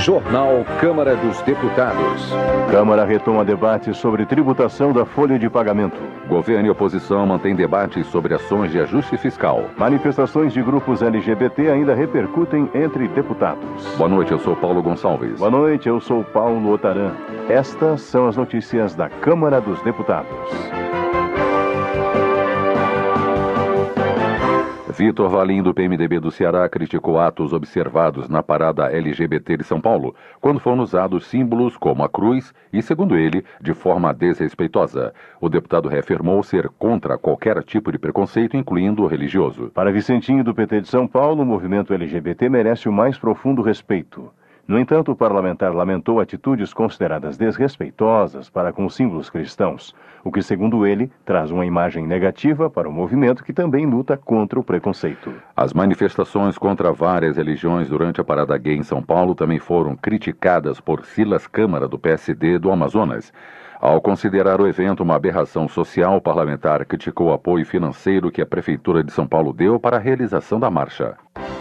Jornal Câmara dos Deputados. Câmara retoma debate sobre tributação da folha de pagamento. Governo e oposição mantêm debates sobre ações de ajuste fiscal. Manifestações de grupos LGBT ainda repercutem entre deputados. Boa noite, eu sou Paulo Gonçalves. Boa noite, eu sou Paulo Otaran. Estas são as notícias da Câmara dos Deputados. Vitor Valim, do PMDB do Ceará, criticou atos observados na parada LGBT de São Paulo, quando foram usados símbolos como a cruz e, segundo ele, de forma desrespeitosa. O deputado reafirmou ser contra qualquer tipo de preconceito, incluindo o religioso. Para Vicentinho, do PT de São Paulo, o movimento LGBT merece o mais profundo respeito. No entanto, o parlamentar lamentou atitudes consideradas desrespeitosas para com os símbolos cristãos, o que, segundo ele, traz uma imagem negativa para o movimento que também luta contra o preconceito. As manifestações contra várias religiões durante a parada gay em São Paulo também foram criticadas por Silas Câmara, do PSD do Amazonas. Ao considerar o evento uma aberração social, o parlamentar criticou o apoio financeiro que a Prefeitura de São Paulo deu para a realização da marcha.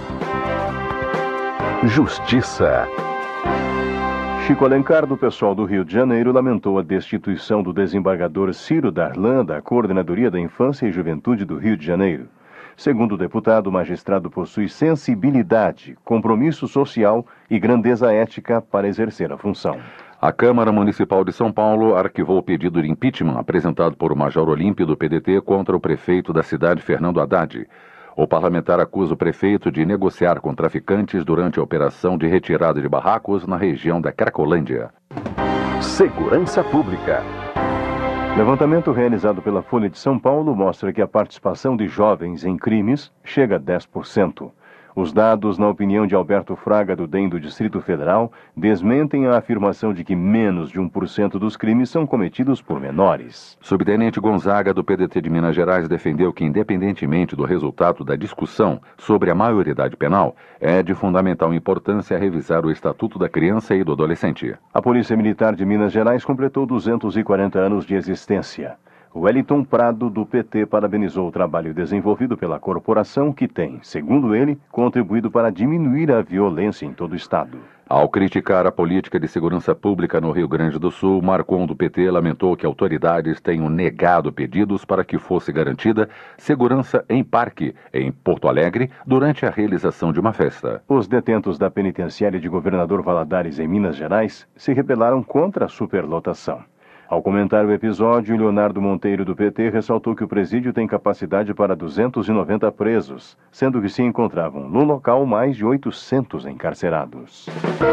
Justiça. Chico Alencar, do pessoal do Rio de Janeiro, lamentou a destituição do desembargador Ciro Darlan da Coordenadoria da Infância e Juventude do Rio de Janeiro. Segundo o deputado, o magistrado possui sensibilidade, compromisso social e grandeza ética para exercer a função. A Câmara Municipal de São Paulo arquivou o pedido de impeachment apresentado por Major Olímpio do PDT contra o prefeito da cidade, Fernando Haddad. O parlamentar acusa o prefeito de negociar com traficantes durante a operação de retirada de barracos na região da Cracolândia. Segurança Pública. Levantamento realizado pela Folha de São Paulo mostra que a participação de jovens em crimes chega a 10%. Os dados, na opinião de Alberto Fraga, do DEM do Distrito Federal, desmentem a afirmação de que menos de 1% dos crimes são cometidos por menores. Subtenente Gonzaga, do PDT de Minas Gerais, defendeu que, independentemente do resultado da discussão sobre a maioridade penal, é de fundamental importância revisar o Estatuto da Criança e do Adolescente. A Polícia Militar de Minas Gerais completou 240 anos de existência. Wellington Prado, do PT, parabenizou o trabalho desenvolvido pela corporação que tem, segundo ele, contribuído para diminuir a violência em todo o estado. Ao criticar a política de segurança pública no Rio Grande do Sul, Marcon, do PT, lamentou que autoridades tenham negado pedidos para que fosse garantida segurança em parque, em Porto Alegre, durante a realização de uma festa. Os detentos da penitenciária de Governador Valadares, em Minas Gerais, se rebelaram contra a superlotação. Ao comentar o episódio, Leonardo Monteiro, do PT, ressaltou que o presídio tem capacidade para 290 presos, sendo que se encontravam no local mais de 800 encarcerados.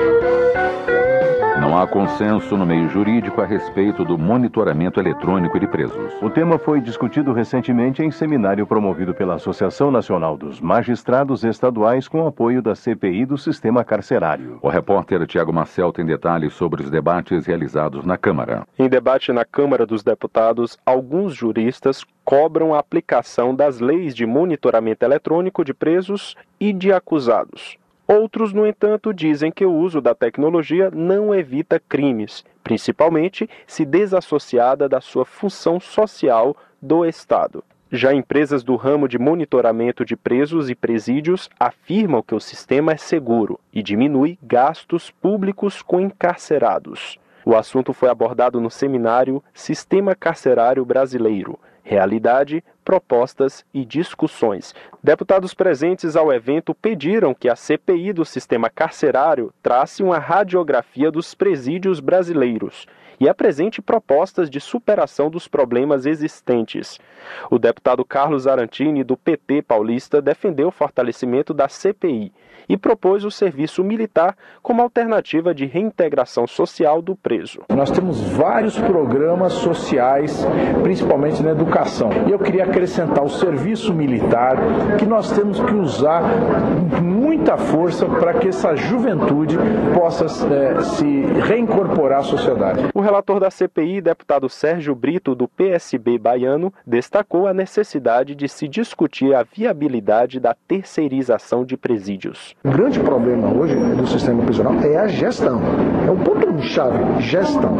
Não há consenso no meio jurídico a respeito do monitoramento eletrônico de presos. O tema foi discutido recentemente em seminário promovido pela Associação Nacional dos Magistrados Estaduais com apoio da CPI do Sistema Carcerário. O repórter Tiago Marcel tem detalhes sobre os debates realizados na Câmara. Em debate na Câmara dos Deputados, alguns juristas cobram a aplicação das leis de monitoramento eletrônico de presos e de acusados. Outros, no entanto, dizem que o uso da tecnologia não evita crimes, principalmente se desassociada da sua função social do Estado. Já empresas do ramo de monitoramento de presos e presídios afirmam que o sistema é seguro e diminui gastos públicos com encarcerados. O assunto foi abordado no seminário Sistema Carcerário Brasileiro, Realidade, Propostas e Discussões. Deputados presentes ao evento pediram que a CPI do sistema carcerário trace uma radiografia dos presídios brasileiros e apresente propostas de superação dos problemas existentes. O deputado Carlos Arantini, do PT paulista, defendeu o fortalecimento da CPI e propôs o serviço militar como alternativa de reintegração social do preso. Nós temos vários programas sociais, principalmente na educação. E eu queria acrescentar o serviço militar, que nós temos que usar muita força para que essa juventude possa se reincorporar à sociedade. O relator da CPI, deputado Sérgio Brito, do PSB baiano, destacou a necessidade de se discutir a viabilidade da terceirização de presídios. O grande problema hoje do sistema prisional é a gestão. É um ponto-chave, gestão.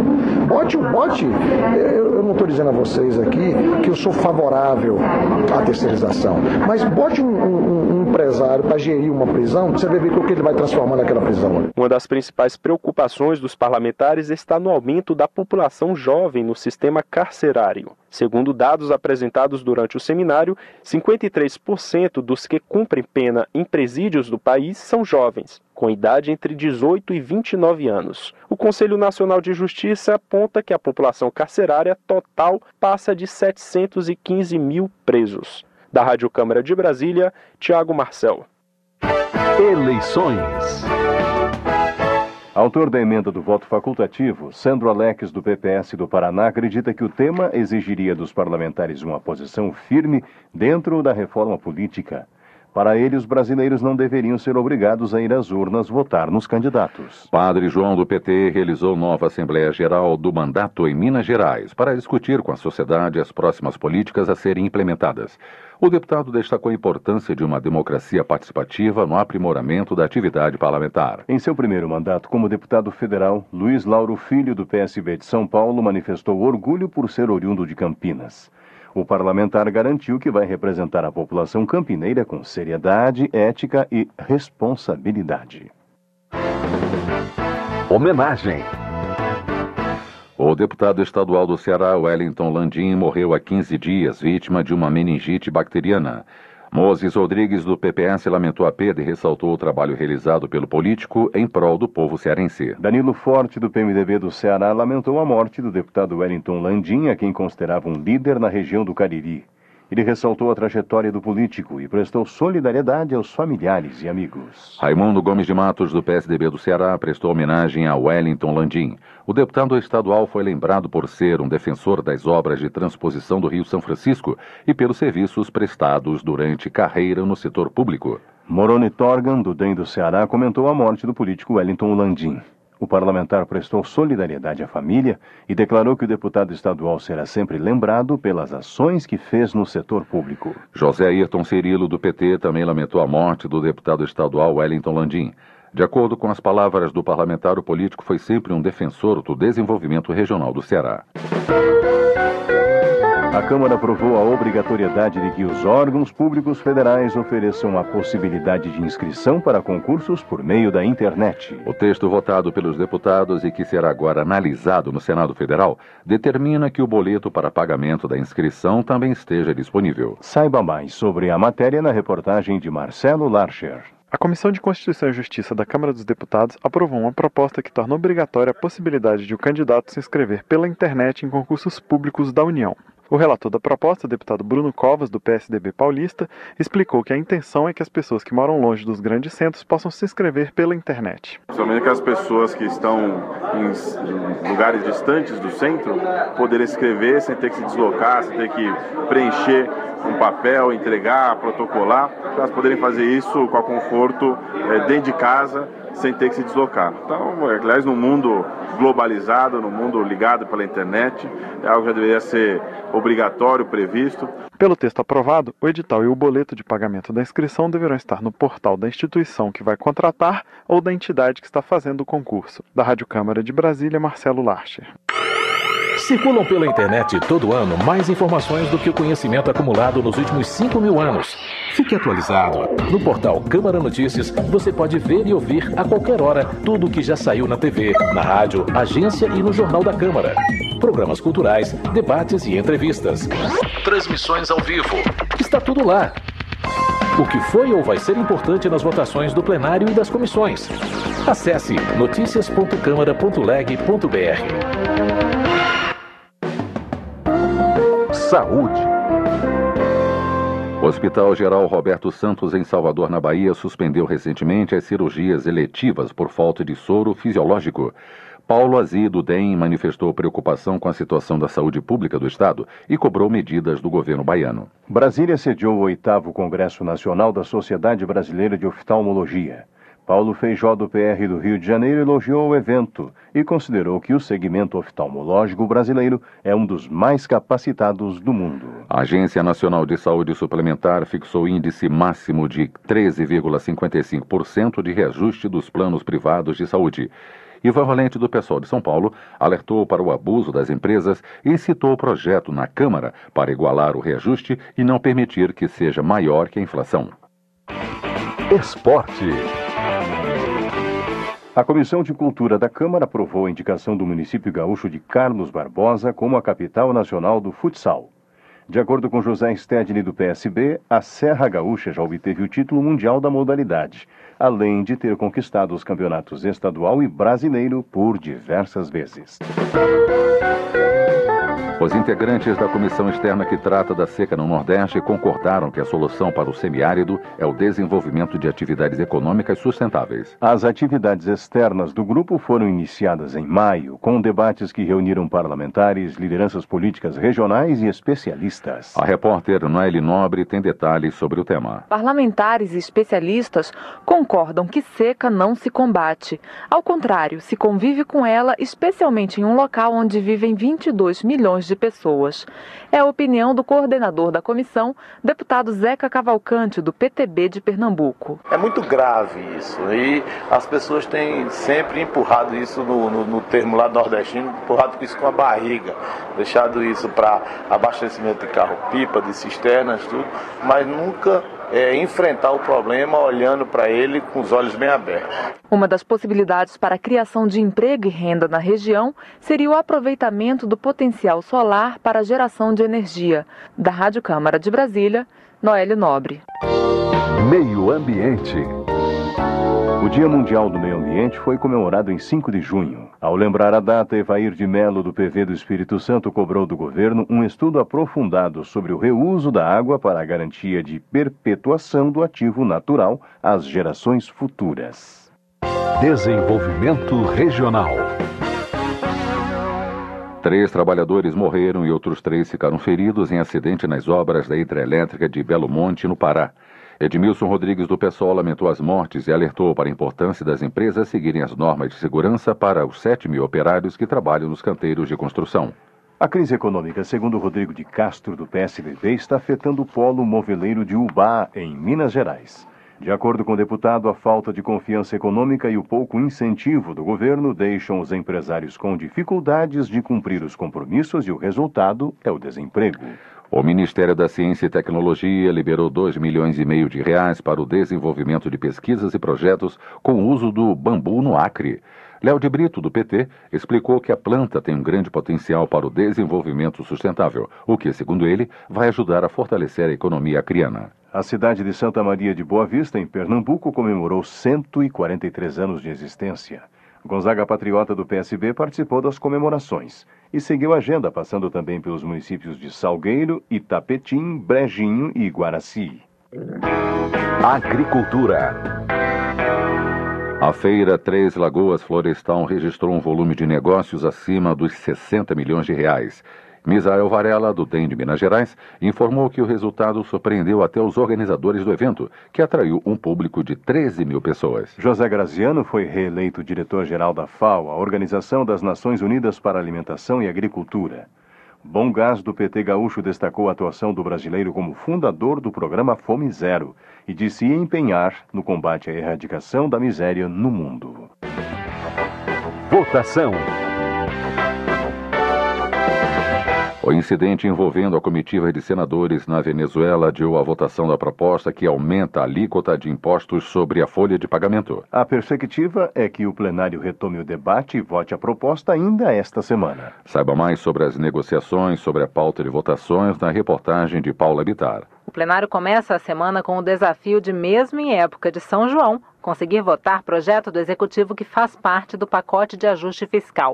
Eu não estou dizendo a vocês aqui que eu sou favorável à terceirização, mas bote um empresário para gerir uma prisão, você vai ver o que ele vai transformar naquela prisão. Uma das principais preocupações dos parlamentares está no aumento da população jovem no sistema carcerário. Segundo dados apresentados durante o seminário, 53% dos que cumprem pena em presídios do país são jovens, com idade entre 18 e 29 anos. O Conselho Nacional de Justiça aponta que a população carcerária total passa de 715 mil presos. Da Rádio Câmara de Brasília, Tiago Marcel. Eleições. Autor da emenda do voto facultativo, Sandro Alex, do PPS do Paraná, acredita que o tema exigiria dos parlamentares uma posição firme dentro da reforma política. Para ele, os brasileiros não deveriam ser obrigados a ir às urnas votar nos candidatos. Padre João, do PT, realizou nova Assembleia Geral do Mandato em Minas Gerais para discutir com a sociedade as próximas políticas a serem implementadas. O deputado destacou a importância de uma democracia participativa no aprimoramento da atividade parlamentar. Em seu primeiro mandato como deputado federal, Luiz Lauro Filho, do PSB de São Paulo, manifestou orgulho por ser oriundo de Campinas. O parlamentar garantiu que vai representar a população campineira com seriedade, ética e responsabilidade. Homenagem. O deputado estadual do Ceará, Wellington Landim, morreu há 15 dias, vítima de uma meningite bacteriana. Moses Rodrigues, do PPS, lamentou a perda e ressaltou o trabalho realizado pelo político em prol do povo cearense. Danilo Forte, do PMDB do Ceará, lamentou a morte do deputado Wellington Landim, a quem considerava um líder na região do Cariri. Ele ressaltou a trajetória do político e prestou solidariedade aos familiares e amigos. Raimundo Gomes de Matos, do PSDB do Ceará, prestou homenagem a Wellington Landim. O deputado estadual foi lembrado por ser um defensor das obras de transposição do Rio São Francisco e pelos serviços prestados durante carreira no setor público. Moroni Torgan, do DEM do Ceará, comentou a morte do político Wellington Landim. O parlamentar prestou solidariedade à família e declarou que o deputado estadual será sempre lembrado pelas ações que fez no setor público. José Ayrton Cirilo, do PT, também lamentou a morte do deputado estadual Wellington Landim. De acordo com as palavras do parlamentar, o político foi sempre um defensor do desenvolvimento regional do Ceará. A Câmara aprovou a obrigatoriedade de que os órgãos públicos federais ofereçam a possibilidade de inscrição para concursos por meio da internet. O texto votado pelos deputados e que será agora analisado no Senado Federal determina que o boleto para pagamento da inscrição também esteja disponível. Saiba mais sobre a matéria na reportagem de Marcelo Larcher. A Comissão de Constituição e Justiça da Câmara dos Deputados aprovou uma proposta que torna obrigatória a possibilidade de o candidato se inscrever pela internet em concursos públicos da União. O relator da proposta, o deputado Bruno Covas, do PSDB paulista, explicou que a intenção é que as pessoas que moram longe dos grandes centros possam se inscrever pela internet. Principalmente que as pessoas que estão em lugares distantes do centro poderem se inscrever sem ter que se deslocar, sem ter que preencher um papel, entregar, protocolar, para elas poderem fazer isso com conforto dentro de casa, sem ter que se deslocar. Então, aliás, no mundo globalizado, no mundo ligado pela internet, é algo que já deveria ser obrigatório, previsto. Pelo texto aprovado, o edital e o boleto de pagamento da inscrição deverão estar no portal da instituição que vai contratar ou da entidade que está fazendo o concurso. Da Rádio Câmara de Brasília, Marcelo Larcher. Circulam pela internet todo ano mais informações do que o conhecimento acumulado nos últimos 5.000 anos. Fique atualizado. No portal Câmara Notícias, você pode ver e ouvir a qualquer hora tudo o que já saiu na TV, na rádio, agência e no Jornal da Câmara. Programas culturais, debates e entrevistas. Transmissões ao vivo. Está tudo lá. O que foi ou vai ser importante nas votações do plenário e das comissões. Acesse noticias.câmara.leg.br. Saúde. O Hospital Geral Roberto Santos, em Salvador, na Bahia, suspendeu recentemente as cirurgias eletivas por falta de soro fisiológico. Paulo Azi, do DEM, manifestou preocupação com a situação da saúde pública do Estado e cobrou medidas do governo baiano. Brasília sediou o 8º Congresso Nacional da Sociedade Brasileira de Oftalmologia. Paulo Feijó, do PR do Rio de Janeiro, elogiou o evento e considerou que o segmento oftalmológico brasileiro é um dos mais capacitados do mundo. A Agência Nacional de Saúde Suplementar fixou índice máximo de 13,55% de reajuste dos planos privados de saúde. Ivan Valente, do PSOL de São Paulo, alertou para o abuso das empresas e citou o projeto na Câmara para igualar o reajuste e não permitir que seja maior que a inflação. Esporte. A Comissão de Cultura da Câmara aprovou a indicação do município gaúcho de Carlos Barbosa como a capital nacional do futsal. De acordo com José Stedley, do PSB, a Serra Gaúcha já obteve o título mundial da modalidade, além de ter conquistado os campeonatos estadual e brasileiro por diversas vezes. Os integrantes da comissão externa que trata da seca no Nordeste concordaram que a solução para o semiárido é o desenvolvimento de atividades econômicas sustentáveis. As atividades externas do grupo foram iniciadas em maio, com debates que reuniram parlamentares, lideranças políticas regionais e especialistas. A repórter Noelle Nobre tem detalhes sobre o tema. Parlamentares e especialistas concordam que seca não se combate. Ao contrário, se convive com ela, especialmente em um local onde vivem 22 milhões de pessoas. É a opinião do coordenador da comissão, deputado Zeca Cavalcante, do PTB de Pernambuco. É muito grave isso e as pessoas têm sempre empurrado isso no termo lá nordestino, empurrado isso com a barriga, deixado isso para abastecimento de carro-pipa, de cisternas, tudo, mas nunca enfrentar o problema olhando para ele com os olhos bem abertos. Uma das possibilidades para a criação de emprego e renda na região seria o aproveitamento do potencial solar para a geração de energia. Da Rádio Câmara de Brasília, Noelle Nobre. Meio Ambiente. O Dia Mundial do Meio Ambiente foi comemorado em 5 de junho. Ao lembrar a data, Evair de Mello, do PV do Espírito Santo, cobrou do governo um estudo aprofundado sobre o reuso da água para a garantia de perpetuação do ativo natural às gerações futuras. Desenvolvimento regional. 3 trabalhadores morreram e outros 3 ficaram feridos em acidente nas obras da hidrelétrica de Belo Monte, no Pará. Edmilson Rodrigues, do PSOL, lamentou as mortes e alertou para a importância das empresas seguirem as normas de segurança para os 7.000 operários que trabalham nos canteiros de construção. A crise econômica, segundo Rodrigo de Castro, do PSDB, está afetando o polo moveleiro de Ubá, em Minas Gerais. De acordo com o deputado, a falta de confiança econômica e o pouco incentivo do governo deixam os empresários com dificuldades de cumprir os compromissos e o resultado é o desemprego. O Ministério da Ciência e Tecnologia liberou R$2,5 milhões para o desenvolvimento de pesquisas e projetos com o uso do bambu no Acre. Léo de Brito, do PT, explicou que a planta tem um grande potencial para o desenvolvimento sustentável, o que, segundo ele, vai ajudar a fortalecer a economia acreana. A cidade de Santa Maria de Boa Vista, em Pernambuco, comemorou 143 anos de existência. Gonzaga Patriota, do PSB, participou das comemorações e seguiu a agenda, passando também pelos municípios de Salgueiro, Itapetim, Brejinho e Guaraci. Agricultura. A feira Três Lagoas Florestal registrou um volume de negócios acima dos R$60 milhões. Misael Varela, do DEM de Minas Gerais, informou que o resultado surpreendeu até os organizadores do evento, que atraiu um público de 13.000 pessoas. José Graziano foi reeleito diretor-geral da FAO, a Organização das Nações Unidas para a Alimentação e Agricultura. Bom Gás, do PT gaúcho, destacou a atuação do brasileiro como fundador do programa Fome Zero e disse se empenhar no combate à erradicação da miséria no mundo. Votação. O incidente envolvendo a comitiva de senadores na Venezuela adiou a votação da proposta que aumenta a alíquota de impostos sobre a folha de pagamento. A perspectiva é que o plenário retome o debate e vote a proposta ainda esta semana. Saiba mais sobre as negociações sobre a pauta de votações na reportagem de Paula Bittar. O plenário começa a semana com o desafio de, mesmo em época de São João, conseguir votar projeto do Executivo que faz parte do pacote de ajuste fiscal.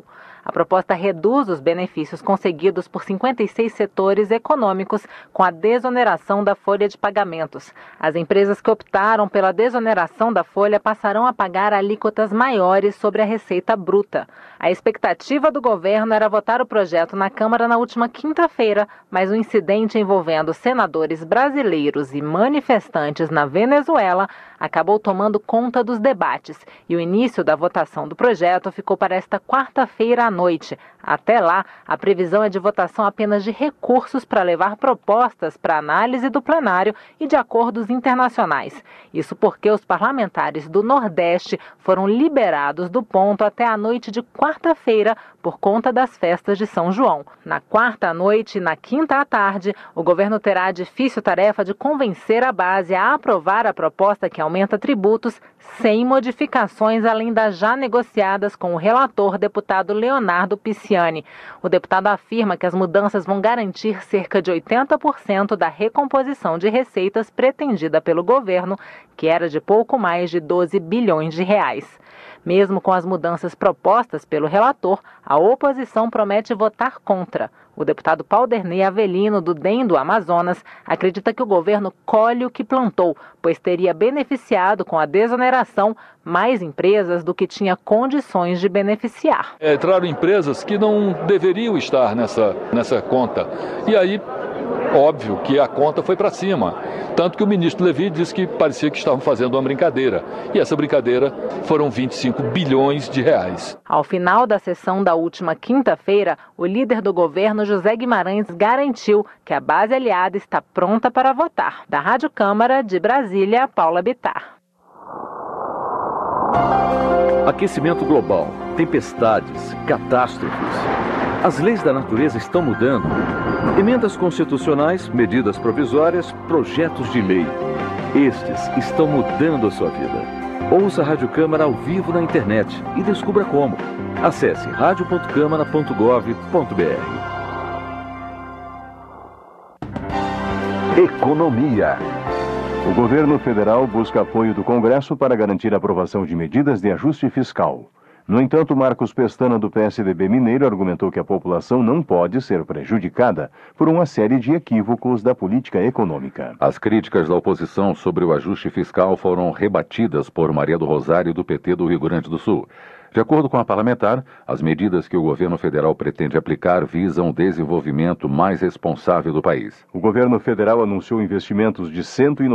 A proposta reduz os benefícios conseguidos por 56 setores econômicos com a desoneração da folha de pagamentos. As empresas que optaram pela desoneração da folha passarão a pagar alíquotas maiores sobre a receita bruta. A expectativa do governo era votar o projeto na Câmara na última quinta-feira, mas o incidente envolvendo senadores brasileiros e manifestantes na Venezuela acabou tomando conta dos debates e o início da votação do projeto ficou para esta quarta-feira à noite. Até lá, a previsão é de votação apenas de recursos para levar propostas para análise do plenário e de acordos internacionais. Isso porque os parlamentares do Nordeste foram liberados do ponto até a noite de quarta-feira por conta das festas de São João. Na quarta à noite e na quinta à tarde, o governo terá a difícil tarefa de convencer a base a aprovar a proposta que aumenta tributos sem modificações além das já negociadas com o relator deputado Leonardo Pisciani. O deputado afirma que as mudanças vão garantir cerca de 80% da recomposição de receitas pretendida pelo governo, que era de pouco mais de 12 bilhões de reais. Mesmo com as mudanças propostas pelo relator, a oposição promete votar contra. O deputado Paulderney Avelino, do DEM do Amazonas, acredita que o governo colhe o que plantou, pois teria beneficiado com a desoneração mais empresas do que tinha condições de beneficiar. Entraram empresas que não deveriam estar nessa conta. E aí, óbvio que a conta foi para cima. Tanto que o ministro Levi disse que parecia que estavam fazendo uma brincadeira. E essa brincadeira foram 25 bilhões de reais. Ao final da sessão da última quinta-feira, o líder do governo, José Guimarães, garantiu que a base aliada está pronta para votar. Da Rádio Câmara de Brasília, Paula Bittar. Aquecimento global, tempestades, catástrofes. As leis da natureza estão mudando. Emendas constitucionais, medidas provisórias, projetos de lei. Estes estão mudando a sua vida. Ouça a Rádio Câmara ao vivo na internet e descubra como. Acesse radio.câmara.gov.br. Economia. O governo federal busca apoio do Congresso para garantir a aprovação de medidas de ajuste fiscal. No entanto, Marcos Pestana, do PSDB mineiro, argumentou que a população não pode ser prejudicada por uma série de equívocos da política econômica. As críticas da oposição sobre o ajuste fiscal foram rebatidas por Maria do Rosário, do PT do Rio Grande do Sul. De acordo com a parlamentar, as medidas que o governo federal pretende aplicar visam o desenvolvimento mais responsável do país. O governo federal anunciou investimentos de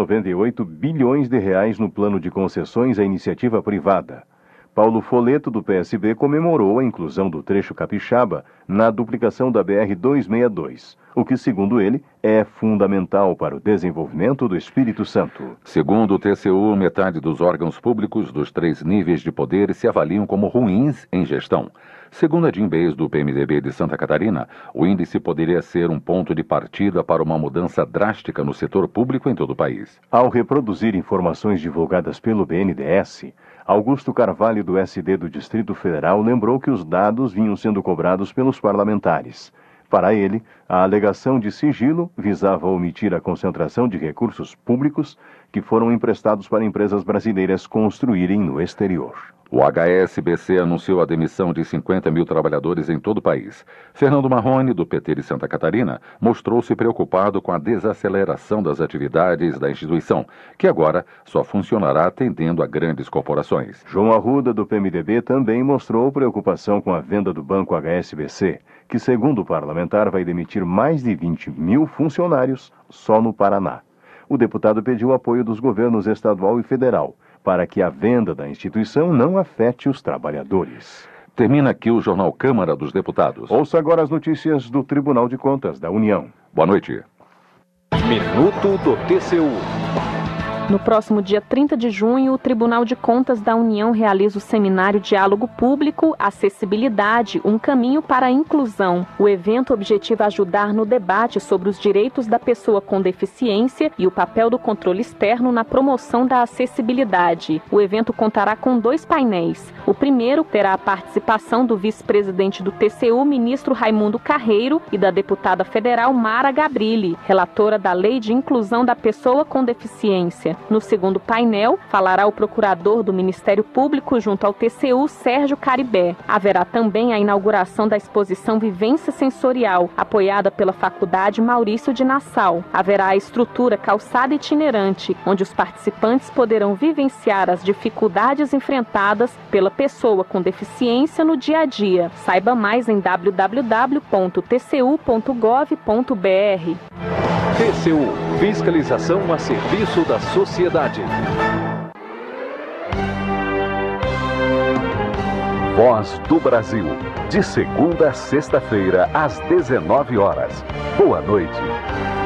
198 bilhões de reais no plano de concessões à iniciativa privada. Paulo Foleto, do PSB, comemorou a inclusão do trecho capixaba na duplicação da BR-262, o que, segundo ele, é fundamental para o desenvolvimento do Espírito Santo. Segundo o TCU, metade dos órgãos públicos dos 3 níveis de poder se avaliam como ruins em gestão. Segundo a Jim Bays, do PMDB de Santa Catarina, o índice poderia ser um ponto de partida para uma mudança drástica no setor público em todo o país. Ao reproduzir informações divulgadas pelo BNDES, Augusto Carvalho, do SD do Distrito Federal, lembrou que os dados vinham sendo cobrados pelos parlamentares. Para ele, a alegação de sigilo visava omitir a concentração de recursos públicos que foram emprestados para empresas brasileiras construírem no exterior. O HSBC anunciou a demissão de 50 mil trabalhadores em todo o país. Fernando Marrone, do PT de Santa Catarina, mostrou-se preocupado com a desaceleração das atividades da instituição, que agora só funcionará atendendo a grandes corporações. João Arruda, do PMDB, também mostrou preocupação com a venda do banco HSBC, que, segundo o parlamentar, vai demitir mais de 20 mil funcionários só no Paraná. O deputado pediu o apoio dos governos estadual e federal para que a venda da instituição não afete os trabalhadores. Termina aqui o Jornal Câmara dos Deputados. Ouça agora as notícias do Tribunal de Contas da União. Boa noite. Minuto do TCU. No próximo dia 30 de junho, o Tribunal de Contas da União realiza o seminário Diálogo Público, Acessibilidade, um caminho para a inclusão. O evento objetiva ajudar no debate sobre os direitos da pessoa com deficiência e o papel do controle externo na promoção da acessibilidade. O evento contará com 2 painéis. O primeiro terá a participação do vice-presidente do TCU, ministro Raimundo Carreiro, e da deputada federal Mara Gabrilli, relatora da Lei de Inclusão da Pessoa com Deficiência. Brasília. No segundo painel, falará o procurador do Ministério Público junto ao TCU, Sérgio Caribé. Haverá também a inauguração da exposição Vivência Sensorial, apoiada pela Faculdade Maurício de Nassau. Haverá a estrutura calçada itinerante, onde os participantes poderão vivenciar as dificuldades enfrentadas pela pessoa com deficiência no dia a dia. Saiba mais em www.tcu.gov.br. TCU, fiscalização a serviço da sociedade. Voz do Brasil, de segunda a sexta-feira, às 19 horas. Boa noite.